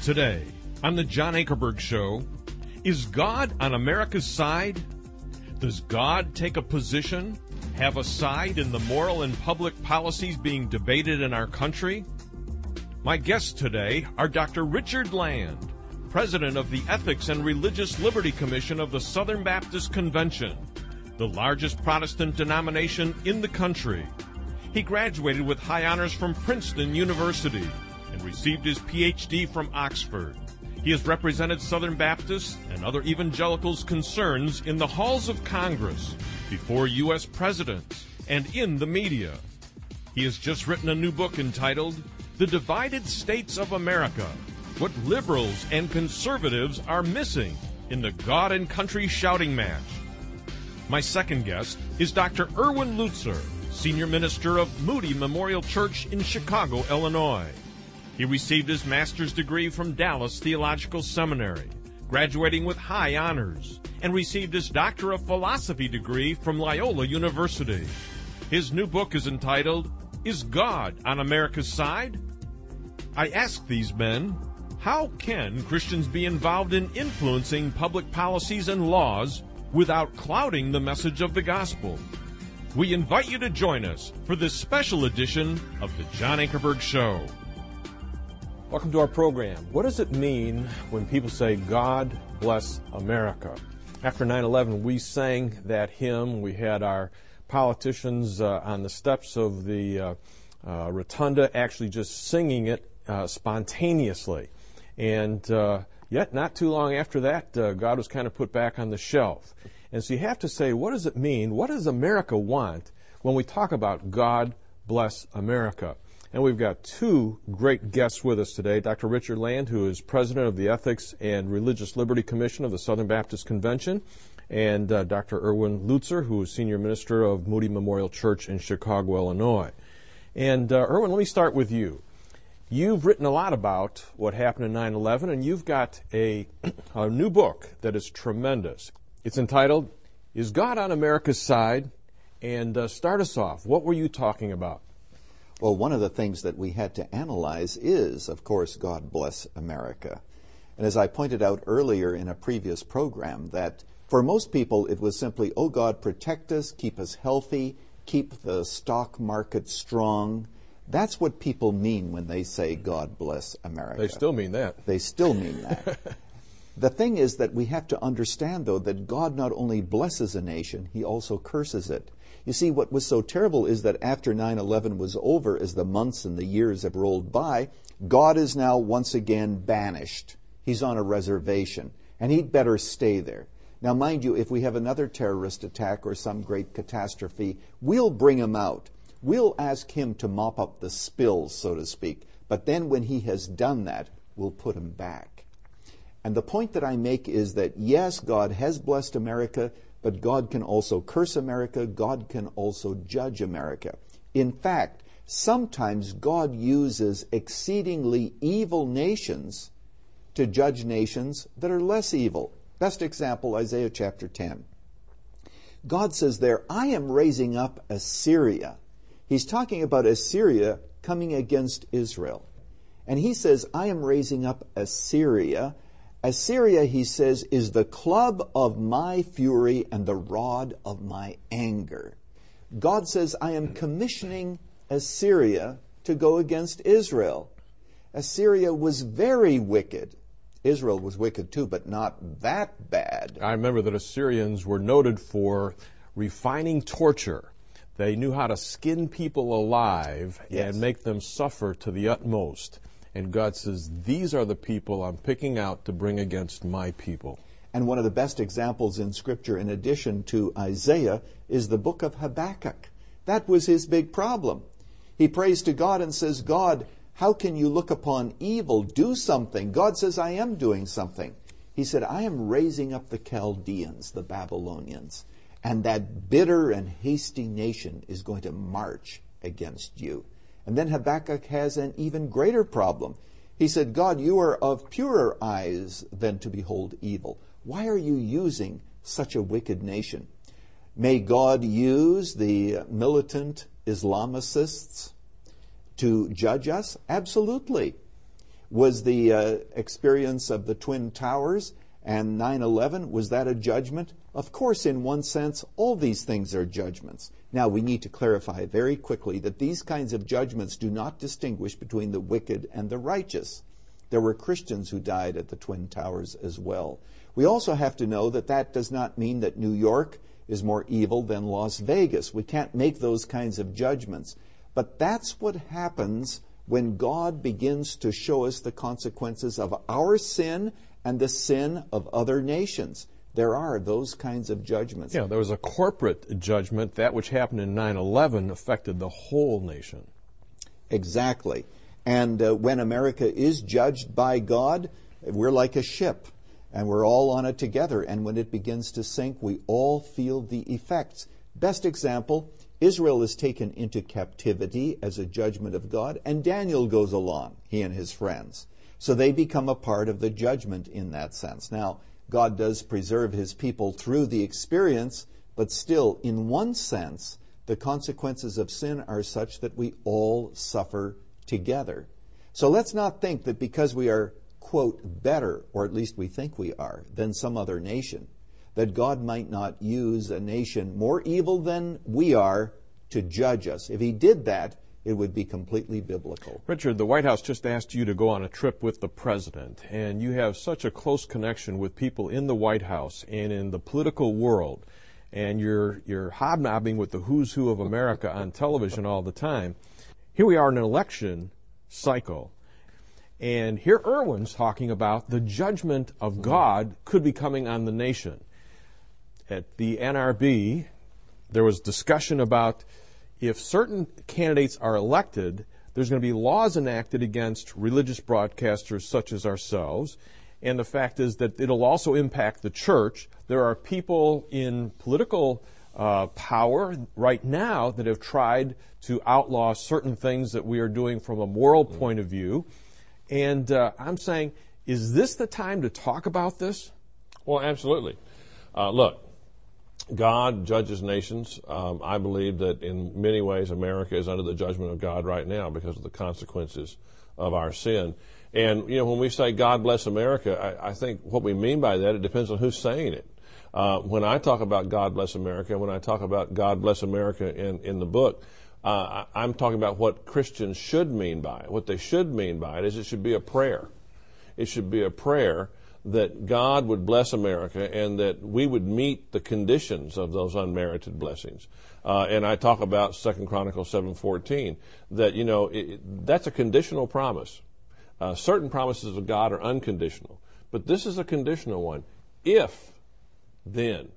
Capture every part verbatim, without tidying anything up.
Today, on the John Ankerberg Show, is God on America's side? Does God take a position, have a side in the moral and public policies being debated in our country? My guests today are Doctor Richard Land, President of the Ethics and Religious Liberty Commission of the Southern Baptist Convention, the largest Protestant denomination in the country. He graduated with high honors from Princeton University and received his P H D from Oxford. He has represented Southern Baptists and other evangelicals' concerns in the halls of Congress, before U S presidents, and in the media. He has just written a new book entitled The Divided States of America: What Liberals and Conservatives Are Missing in the God and Country Shouting Match. My second guest is Doctor Erwin Lutzer, Senior Minister of Moody Memorial Church in Chicago, Illinois. He received his master's degree from Dallas Theological Seminary, graduating with high honors, and received his Doctor of Philosophy degree from Loyola University. His new book is entitled, Is God on America's Side? I asked these men, how can Christians be involved in influencing public policies and laws without clouding the message of the gospel? We invite you to join us for this special edition of the John Ankerberg Show. Welcome to our program. What does it mean when people say, God bless America? After nine eleven, we sang that hymn. We had our politicians uh, on the steps of the uh, uh, rotunda actually just singing it uh, spontaneously. And uh, yet, not too long after that, uh, God was kind of put back on the shelf. And so you have to say, what does it mean? What does America want when we talk about God bless America? And we've got two great guests with us today. Doctor Richard Land, who is President of the Ethics and Religious Liberty Commission of the Southern Baptist Convention, and uh, Doctor Erwin Lutzer, who is Senior Minister of Moody Memorial Church in Chicago, Illinois. And uh, Erwin, let me start with you. You've written a lot about what happened in nine eleven, and you've got a, a new book that is tremendous. It's entitled, Is God on America's Side? And uh, start us off. What were you talking about? Well, one of the things that we had to analyze is, of course, God bless America. And as I pointed out earlier in a previous program, that for most people it was simply, oh God, protect us, keep us healthy, keep the stock market strong. That's what people mean when they say God bless America. They still mean that. They still mean that. The thing is that we have to understand, though, that God not only blesses a nation, he also curses it. You see, what was so terrible is that after nine eleven was over, as the months and the years have rolled by, God is now once again banished. He's on a reservation, and he'd better stay there. Now, mind you, if we have another terrorist attack or some great catastrophe, we'll bring him out. We'll ask him to mop up the spills, so to speak. But then when he has done that, we'll put him back. And the point that I make is that, yes, God has blessed America, but God can also curse America. God can also judge America. In fact, sometimes God uses exceedingly evil nations to judge nations that are less evil. Best example, Isaiah chapter ten. God says there, I am raising up Assyria. He's talking about Assyria coming against Israel. And he says, I am raising up Assyria. Assyria, he says, is the club of my fury and the rod of my anger. God says, I am commissioning Assyria to go against Israel. Assyria was very wicked. Israel was wicked too, but not that bad. I remember that Assyrians were noted for refining torture. They knew how to skin people alive Yes. and make them suffer to the utmost. And God says, these are the people I'm picking out to bring against my people. And one of the best examples in Scripture, in addition to Isaiah, is the book of Habakkuk. That was his big problem. He prays to God and says, God, how can you look upon evil? Do something. God says, I am doing something. He said, I am raising up the Chaldeans, the Babylonians, and that bitter and hasty nation is going to march against you. And then Habakkuk has an even greater problem. He said, God, you are of purer eyes than to behold evil. Why are you using such a wicked nation? May God use the militant Islamicists to judge us? Absolutely. Was the uh, experience of the Twin Towers and nine eleven, was that a judgment? Of course, in one sense, all these things are judgments. Now, we need to clarify very quickly that these kinds of judgments do not distinguish between the wicked and the righteous. There were Christians who died at the Twin Towers as well. We also have to know that that does not mean that New York is more evil than Las Vegas. We can't make those kinds of judgments. But that's what happens when God begins to show us the consequences of our sin and the sin of other nations. There are those kinds of judgments. Yeah, there was a corporate judgment. That which happened in nine eleven affected the whole nation. Exactly. And uh, when America is judged by God, we're like a ship, and we're all on it together. And when it begins to sink, we all feel the effects. Best example, Israel is taken into captivity as a judgment of God, and Daniel goes along, he and his friends. So they become a part of the judgment in that sense. Now, God does preserve his people through the experience, but still, in one sense, the consequences of sin are such that we all suffer together. So let's not think that because we are, quote, better, or at least we think we are, than some other nation, that God might not use a nation more evil than we are to judge us. If he did that, it would be completely biblical. Richard, the White House just asked you to go on a trip with the president, and you have such a close connection with people in the White House and in the political world, and you're, you're hobnobbing with the who's who of America on television all the time. Here we are in an election cycle, and here Irwin's talking about the judgment of God could be coming on the nation. At the N R B, there was discussion about if certain candidates are elected, there's going to be laws enacted against religious broadcasters such as ourselves. And the fact is that it'll also impact the church. There are people in political uh, power right now that have tried to outlaw certain things that we are doing from a moral point of view. And uh, I'm saying, is this the time to talk about this? Well, absolutely. Uh, look, God judges nations. Um, I believe that in many ways America is under the judgment of God right now because of the consequences of our sin. And, you know, when we say God bless America, I, I think what we mean by that, it depends on who's saying it. Uh, when I talk about God bless America, when I talk about God bless America in, in the book, uh, I, I'm talking about what Christians should mean by it. What they should mean by it is it should be a prayer. It should be a prayer that God would bless America and that we would meet the conditions of those unmerited blessings. Uh, and I talk about Second Chronicles seven fourteen, that, you know, it, that's a conditional promise. Uh, certain promises of God are unconditional, but this is a conditional one. If, then,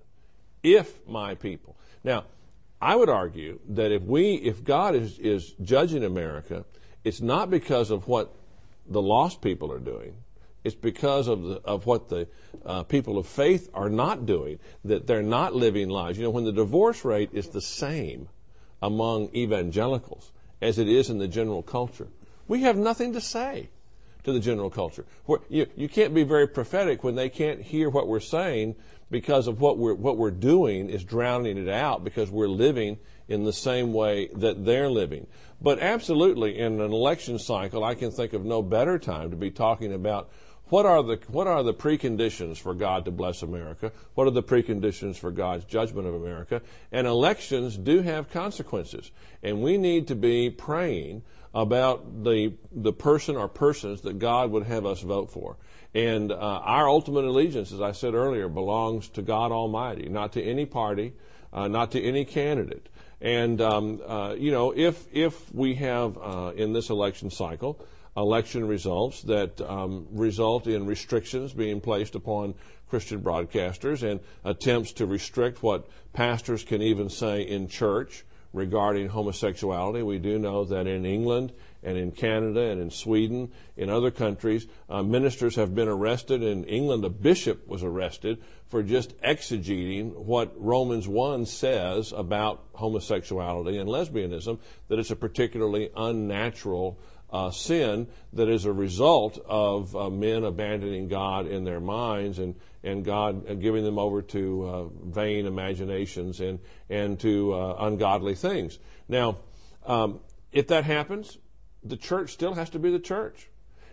if my people. Now, I would argue that if we, if God is, is judging America, it's not because of what the lost people are doing. It's because of the, of what the uh, people of faith are not doing, that they're not living lives. You know, when the divorce rate is the same among evangelicals as it is in the general culture, we have nothing to say to the general culture. You, you can't be very prophetic when they can't hear what we're saying because of what we're, what we're doing is drowning it out because we're living in the same way that they're living. But absolutely, in an election cycle, I can think of no better time to be talking about What are the what are the preconditions for God to bless America? What are the preconditions for God's judgment of America? And elections do have consequences, and we need to be praying about the the person or persons that God would have us vote for. And uh, our ultimate allegiance, as I said earlier, belongs to God Almighty, not to any party, uh, not to any candidate. And um, uh, you know, if if we have uh, in this election cycle election results that um, result in restrictions being placed upon Christian broadcasters and attempts to restrict what pastors can even say in church regarding homosexuality. We do know that in England and in Canada and in Sweden, in other countries, uh, ministers have been arrested. In England, a bishop was arrested for just exegeting what Romans one says about homosexuality and lesbianism, that it's a particularly unnatural Uh, sin that is a result of uh, men abandoning God in their minds and, and God uh, giving them over to uh, vain imaginations and, and to uh, ungodly things. Now, um, if that happens, the church still has to be the church.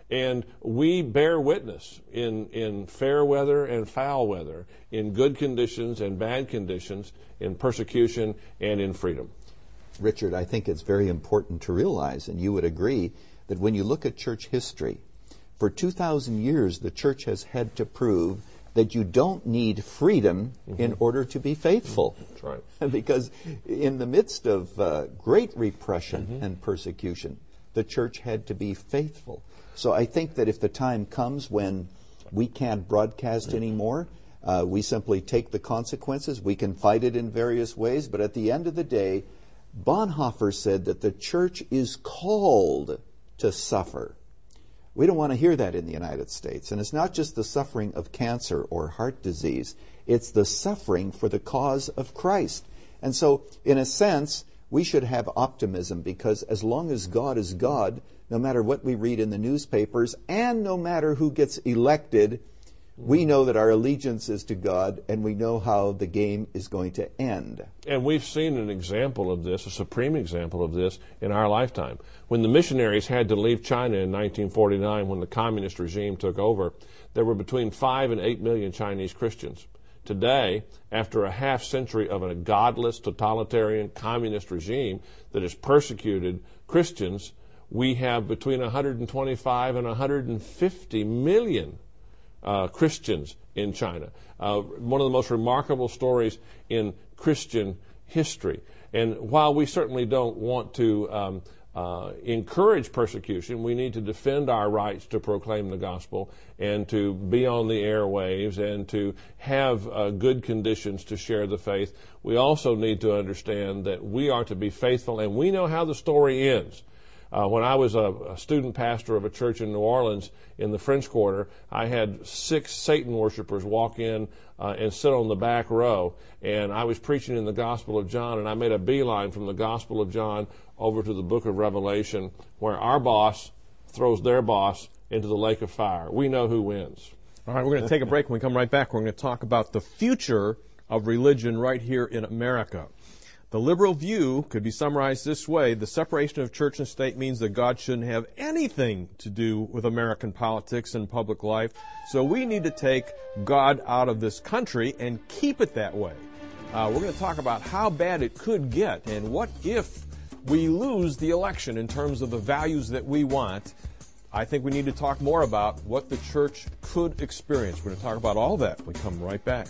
And we bear witness in, in fair weather and foul weather, in good conditions and bad conditions, in persecution and in freedom. Richard, I think it's very important to realize, and you would agree, that when you look at church history, for two thousand years the church has had to prove that you don't need freedom mm-hmm. in order to be faithful. That's right. Because in the midst of uh, great repression mm-hmm. and persecution, the church had to be faithful. So I think that if the time comes when we can't broadcast anymore, uh, we simply take the consequences. We can fight it in various ways, but at the end of the day, Bonhoeffer said that the church is called to suffer. We don't want to hear that in the United States. And it's not just the suffering of cancer or heart disease. It's the suffering for the cause of Christ. And so, in a sense, we should have optimism, because as long as God is God, no matter what we read in the newspapers and no matter who gets elected, we know that our allegiance is to God, and we know how the game is going to end. And we've seen an example of this, a supreme example of this, in our lifetime. When the missionaries had to leave China in nineteen forty-nine, when the communist regime took over, there were between five and eight million Chinese Christians. Today, after a half century of a godless, totalitarian, communist regime that has persecuted Christians, we have between one hundred twenty-five and one hundred fifty million uh, Christians in China. Uh, one of the most remarkable stories in Christian history. And while we certainly don't want to um, uh, encourage persecution, we need to defend our rights to proclaim the gospel and to be on the airwaves and to have uh, good conditions to share the faith. We also need to understand that we are to be faithful, and we know how the story ends. Uh, when I was a, a student pastor of a church in New Orleans in the French Quarter, I had six Satan worshipers walk in uh, and sit on the back row, and I was preaching in the Gospel of John, and I made a beeline from the Gospel of John over to the book of Revelation, where our boss throws their boss into the lake of fire. We know who wins. All right, we're going to take a break. When we come right back, we're going to talk about the future of religion right here in America. The liberal view could be summarized this way: the separation of church and state means that God shouldn't have anything to do with American politics and public life, so we need to take God out of this country and keep it that way. Uh, we're going to talk about how bad it could get and what if we lose the election in terms of the values that we want. I think we need to talk more about what the church could experience. We're going to talk about all that when we come right back.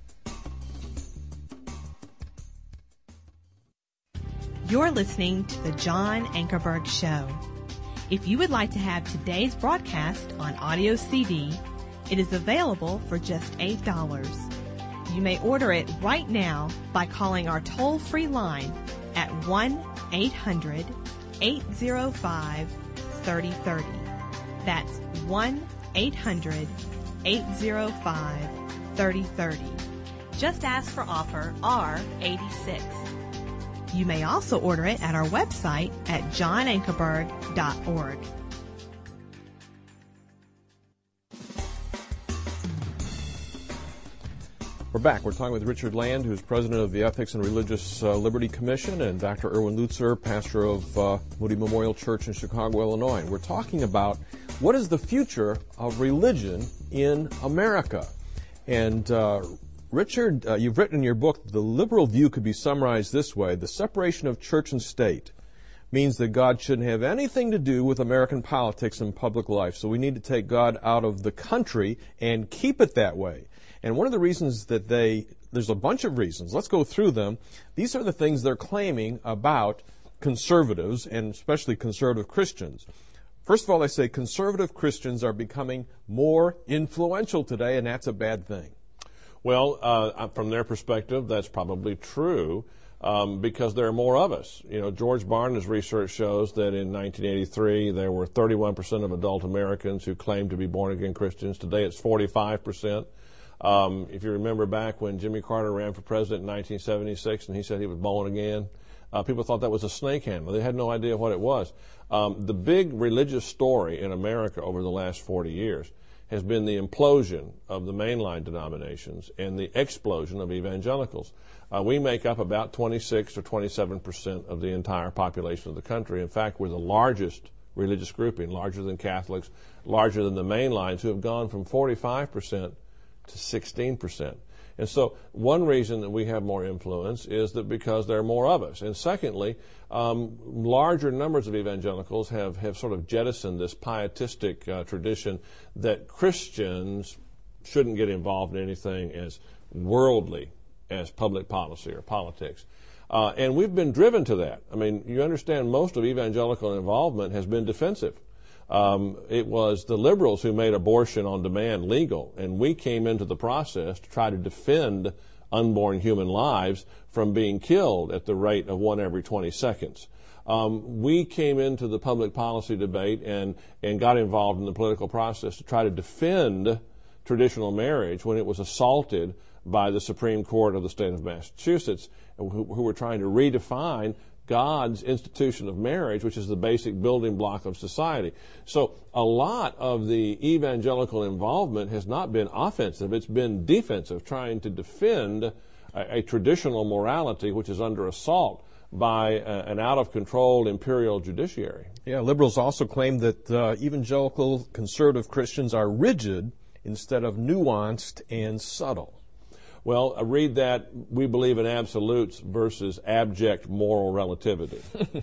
You're listening to The John Ankerberg Show. If you would like to have today's broadcast on audio C D, it is available for just eight dollars. You may order it right now by calling our toll-free line at one eight hundred eight oh five three oh three oh. That's one eight hundred eight oh five three oh three oh. Just ask for offer R eighty-six. You may also order it at our website at john ankerberg dot org. We're back. We're talking with Richard Land, who's president of the Ethics and Religious uh, Liberty Commission, and Doctor Erwin Lutzer, pastor of uh, Moody Memorial Church in Chicago, Illinois. And we're talking about what is the future of religion in America. And uh, Richard, uh, you've written in your book, the liberal view could be summarized this way: the separation of church and state means that God shouldn't have anything to do with American politics and public life. So we need to take God out of the country and keep it that way. And one of the reasons that they, there's a bunch of reasons. Let's go through them. These are the things they're claiming about conservatives, and especially conservative Christians. First of all, they say conservative Christians are becoming more influential today, and that's a bad thing. Well, uh, from their perspective, that's probably true um, because there are more of us. You know, George Barna's research shows that in nineteen eighty-three there were thirty-one percent of adult Americans who claimed to be born-again Christians. Today it's forty-five percent. Um, if you remember back when Jimmy Carter ran for president in nineteen seventy-six and he said he was born again, uh, people thought that was a snake handler. They had no idea what it was. Um, the big religious story in America over the last forty years has been the implosion of the mainline denominations and the explosion of evangelicals. Uh, we make up about twenty-six or twenty-seven percent of the entire population of the country. In fact, we're the largest religious grouping, larger than Catholics, larger than the mainlines, who have gone from forty-five percent to sixteen percent. And so one reason that we have more influence is that because there are more of us. And secondly, um, larger numbers of evangelicals have, have sort of jettisoned this pietistic uh, tradition that Christians shouldn't get involved in anything as worldly as public policy or politics. Uh, and we've been driven to that. I mean, you understand most of evangelical involvement has been defensive. Um, it was the liberals who made abortion on demand legal, and we came into the process to try to defend unborn human lives from being killed at the rate of one every twenty seconds. Um, we came into the public policy debate and, and got involved in the political process to try to defend traditional marriage when it was assaulted by the Supreme Court of the state of Massachusetts, who, who were trying to redefine God's institution of marriage, which is the basic building block of society. So a lot of the evangelical involvement has not been offensive, it's been defensive, trying to defend a, a traditional morality which is under assault by a, an out-of-control imperial judiciary. Yeah, liberals also claim that uh, evangelical conservative Christians are rigid instead of nuanced and subtle. Well, I read that we believe in absolutes versus abject moral relativity.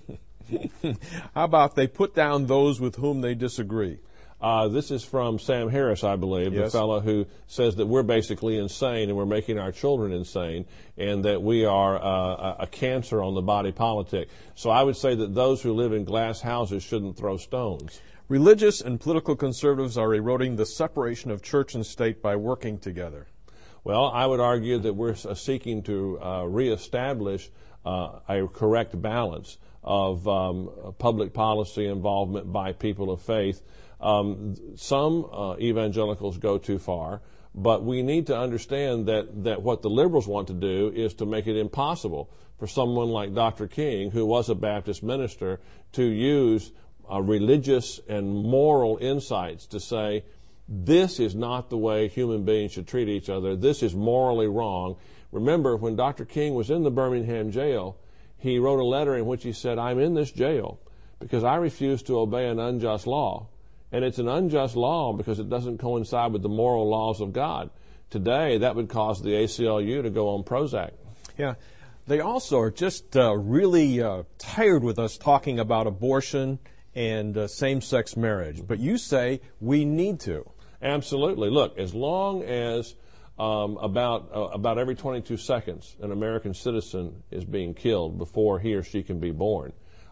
How about they put down those with whom they disagree? Uh, this is from Sam Harris, I believe, yes. the fellow who says that we're basically insane and we're making our children insane and that we are uh, a cancer on the body politic. So I would say that those who live in glass houses shouldn't throw stones. Religious and political conservatives are eroding the separation of church and state by working together. Well, I would argue that we're seeking to uh, reestablish uh, a correct balance of um, public policy involvement by people of faith. Um, some uh, evangelicals go too far, but we need to understand that, that what the liberals want to do is to make it impossible for someone like Doctor King, who was a Baptist minister, to use uh, religious and moral insights to say, this is not the way human beings should treat each other. This is morally wrong. Remember, when Doctor King was in the Birmingham jail, he wrote a letter in which he said, I'm in this jail because I refuse to obey an unjust law. And it's an unjust law because it doesn't coincide with the moral laws of God. Today, that would cause the A C L U to go on Prozac. Yeah. They also are just uh, really uh, tired with us talking about abortion and uh, same-sex marriage. But you say we need to. Absolutely. Look, as long as um, about uh, about every twenty-two seconds an American citizen is being killed before he or she can be born,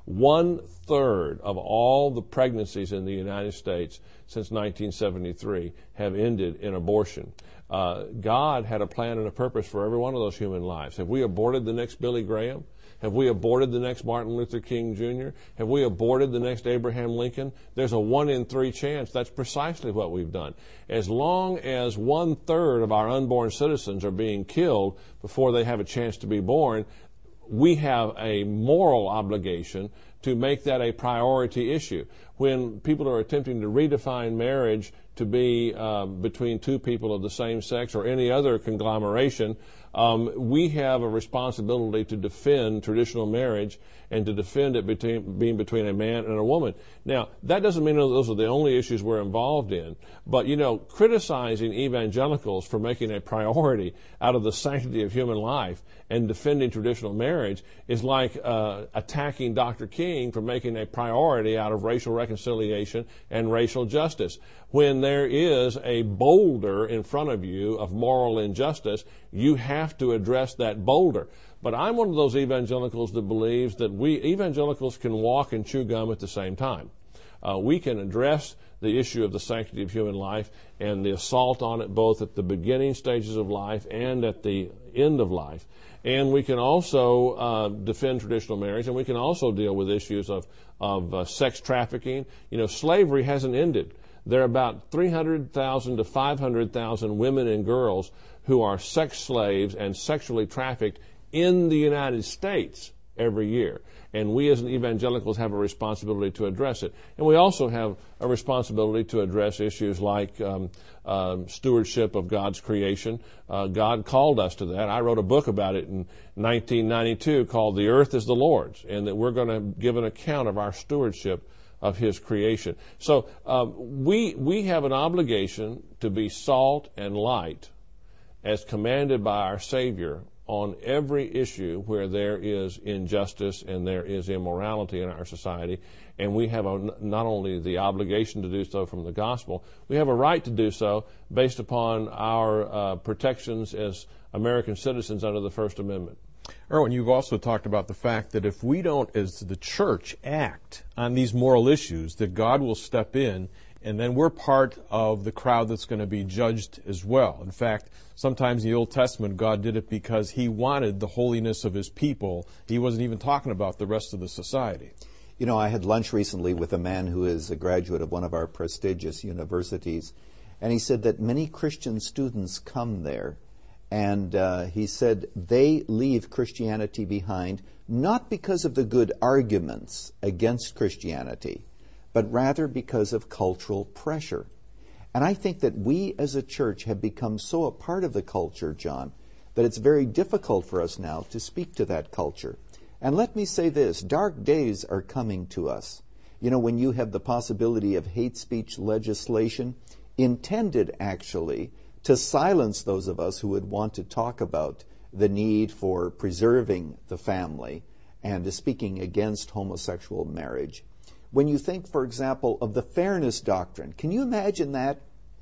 one-third of all the pregnancies in the United States since nineteen seventy-three have ended in abortion. Uh, God had a plan and a purpose for every one of those human lives. Have we aborted the next Billy Graham? Have we aborted the next Martin Luther King Junior? Have we aborted the next Abraham Lincoln? There's a one in three chance that's precisely what we've done. As long as one-third of our unborn citizens are being killed before they have a chance to be born, we have a moral obligation to make that a priority issue. When people are attempting to redefine marriage to be uh, between two people of the same sex or any other conglomeration, um, we have a responsibility to defend traditional marriage and to defend it between, being between a man and a woman. Now, that doesn't mean those are the only issues we're involved in, but, you know, criticizing evangelicals for making a priority out of the sanctity of human life and defending traditional marriage is like uh, attacking Doctor King for making a priority out of racial reconciliation and racial justice. When there is a boulder in front of you of moral injustice, you have to address that boulder. But I'm one of those evangelicals that believes that we evangelicals can walk and chew gum at the same time. Uh, we can address the issue of the sanctity of human life and the assault on it both at the beginning stages of life and at the end of life. And we can also uh, defend traditional marriage, and we can also deal with issues of, of uh, sex trafficking. You know, slavery hasn't ended. There are about three hundred thousand to five hundred thousand women and girls who are sex slaves and sexually trafficked in the United States every year. And we as evangelicals have a responsibility to address it. And we also have a responsibility to address issues like um, um, stewardship of God's creation. Uh, God called us to that. I wrote a book about it in nineteen ninety-two called The Earth is the Lord's, and that we're going to give an account of our stewardship of His creation. So um, we we have an obligation to be salt and light as commanded by our Savior on every issue where there is injustice and there is immorality in our society. And we have a, not only the obligation to do so from the gospel, we have a right to do so based upon our uh, protections as American citizens under the First Amendment. Erwin, you've also talked about the fact that if we don't, as the church, act on these moral issues, that God will step in, and then we're part of the crowd that's going to be judged as well. In fact, sometimes in the Old Testament, God did it because He wanted the holiness of His people. He wasn't even talking about the rest of the society. You know, I had lunch recently with a man who is a graduate of one of our prestigious universities, and he said that many Christian students come there, and uh, he said they leave Christianity behind not because of the good arguments against Christianity, but rather because of cultural pressure. And I think that we as a church have become so a part of the culture, John, that it's very difficult for us now to speak to that culture. And let me say this, dark days are coming to us. You know, when you have the possibility of hate speech legislation intended actually to silence those of us who would want to talk about the need for preserving the family and speaking against homosexual marriage. When you think, for example, of the fairness doctrine, can you imagine that?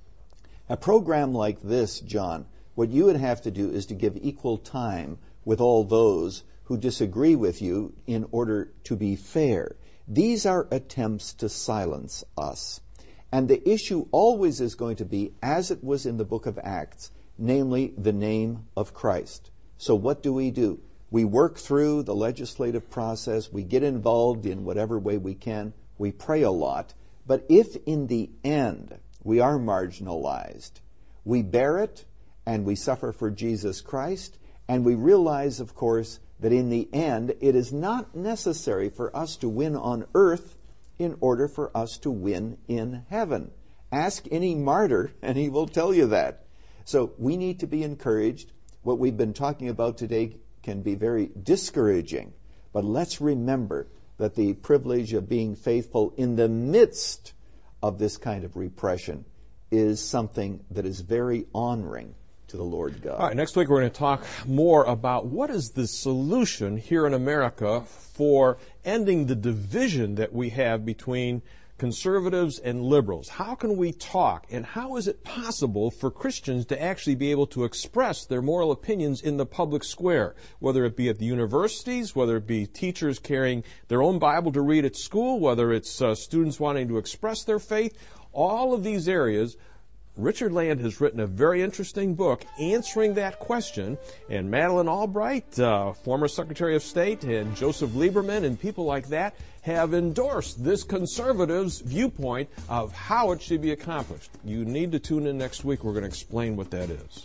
A program like this, John, what you would have to do is to give equal time with all those who disagree with you in order to be fair. These are attempts to silence us. And the issue always is going to be, as it was in the book of Acts, namely the name of Christ. So what do we do? We work through the legislative process. We get involved in whatever way we can. We pray a lot. But if in the end we are marginalized, we bear it and we suffer for Jesus Christ, and we realize, of course, that in the end it is not necessary for us to win on earth in order for us to win in heaven. Ask any martyr and he will tell you that. So we need to be encouraged. What we've been talking about today can be very discouraging, but let's remember that the privilege of being faithful in the midst of this kind of repression is something that is very honoring to the Lord God. All right, next week we're going to talk more about what is the solution here in America for ending the division that we have between conservatives and liberals. How can we talk, and how is it possible for Christians to actually be able to express their moral opinions in the public square, whether it be at the universities, whether it be teachers carrying their own Bible to read at school, whether it's uh, students wanting to express their faith, all of these areas. Richard Land has written a very interesting book answering that question, and Madeleine Albright, uh, former Secretary of State, and Joseph Lieberman and people like that have endorsed this conservative's viewpoint of how it should be accomplished. You need to tune in next week. We're going to explain what that is.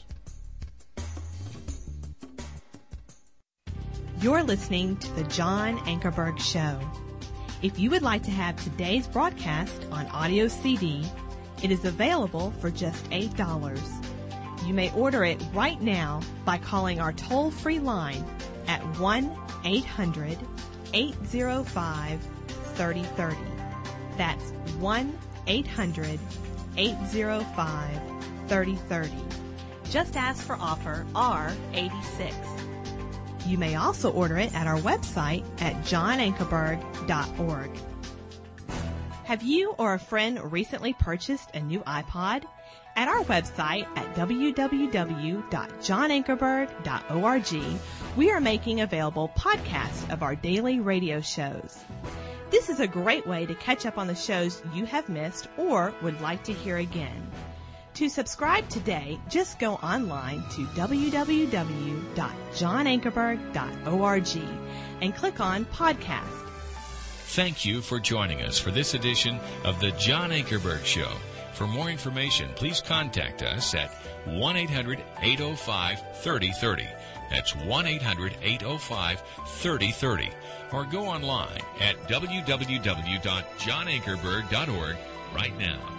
You're listening to the John Ankerberg Show. If you would like to have today's broadcast on audio C D, it is available for just eight dollars. You may order it right now by calling our toll-free line at one eight hundred eight oh five three oh three oh. That's one eight hundred eight oh five three oh three oh. Just ask for offer R eighty-six. You may also order it at our website at john ankerberg dot org. Have you or a friend recently purchased a new iPod? At our website at w w w dot john ankerberg dot org, we are making available podcasts of our daily radio shows. This is a great way to catch up on the shows you have missed or would like to hear again. To subscribe today, just go online to w w w dot john ankerberg dot org and click on Podcast. Thank you for joining us for this edition of the John Ankerberg Show. For more information, please contact us at one eight hundred eight oh five three oh three oh. That's one eight hundred eight oh five three oh three oh. Or go online at w w w dot john ankerberg dot org right now.